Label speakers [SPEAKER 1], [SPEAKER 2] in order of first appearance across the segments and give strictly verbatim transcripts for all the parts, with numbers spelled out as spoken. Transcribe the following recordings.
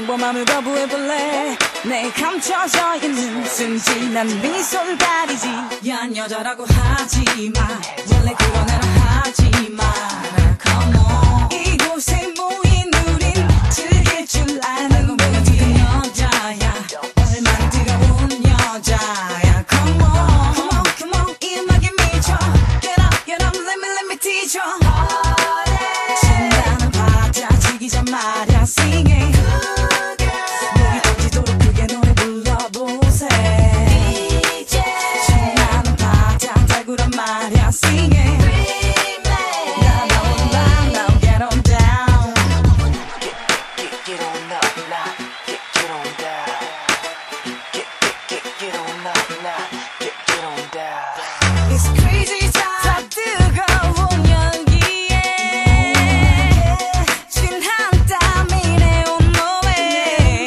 [SPEAKER 1] 평범함을 거부해볼래. 내 감춰져 있는 순진한 미소를 가리지. 야한 여자라고 하지마. 원래 그건 알아 하지마. Come on. 이곳에 모인 우린 즐길 줄 아는 모든 여자야. 얼마나 뜨거운 여자야. Come on, come on, come on. 이 음악에 미쳐. Get up, get up, let me, let me teach you. 신나는 바자 지기자 말야. Sing it. 목이 터지도록 크게 노래 불러보세. 신나는 바자 달구란 말야. Sing it. Now, now, now, now, get on down.
[SPEAKER 2] Get, get, get on up now. Get, get on down. Get, get, get, get on up now. Get, get on down.
[SPEAKER 1] It's crazy time. 다 뜨거운 열기에 진한 땀이 내 온몸에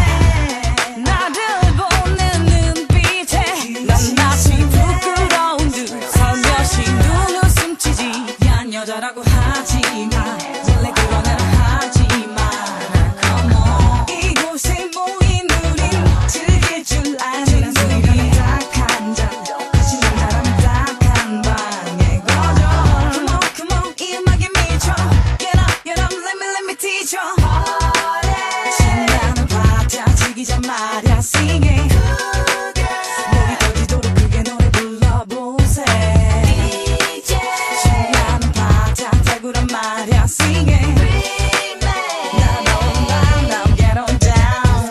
[SPEAKER 1] 나를 보는 눈빛에 난 마치 부끄러운 듯 살며시 눈웃음 치지. 야한 여자라고 하지마. 원래 그건 알아 하지마. Come on. 이곳에 모인 우린 즐길 줄 아는 우리 딱한 잔. 지난 사람이 딱한 방에 거져. Come on, come on. 이 음악에 미쳐. Get up, get up, let me, let me teach you. 신나는 바자 즐기자 말야. Sing it. 목이 터지도록 크게 노래 불러보세. 신나는 바자 달구란 말야. Sing it. Now, now, now, now, get on down.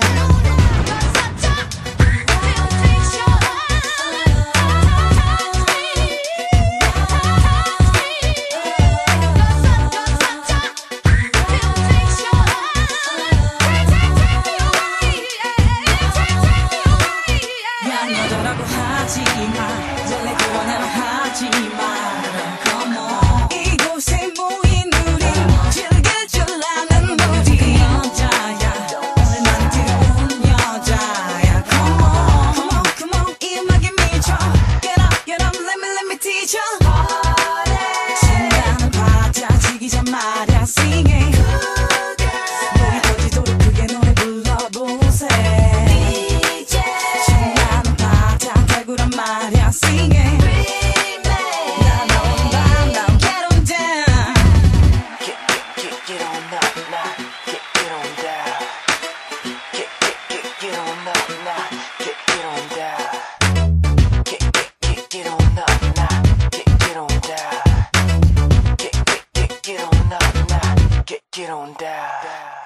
[SPEAKER 1] 야한 여자라고 하지마. 원래 그건 알아 하지마. Come on. 이곳에 모인 우린 즐길 줄 아는 모든 여자야. 얼마나 뜨거운 여자야. Come on, come on, come on. 이 음악에 미쳐. Get up, get up, let me, let me teach you. 신나는 바자 지기자 말야. Sing it. 목이 터지도록 크게 노래 불러보세. 신나는 바자 달구란 말야. Sing it. Now, now, now, now, get on down.
[SPEAKER 2] Get, get, get, get on up now. Get, get on down. Get, get, get, get on up now. Get, get on down. Get, get, get, get on up now. Get, get on down. Get, get, get, get on up now. Get, get on down.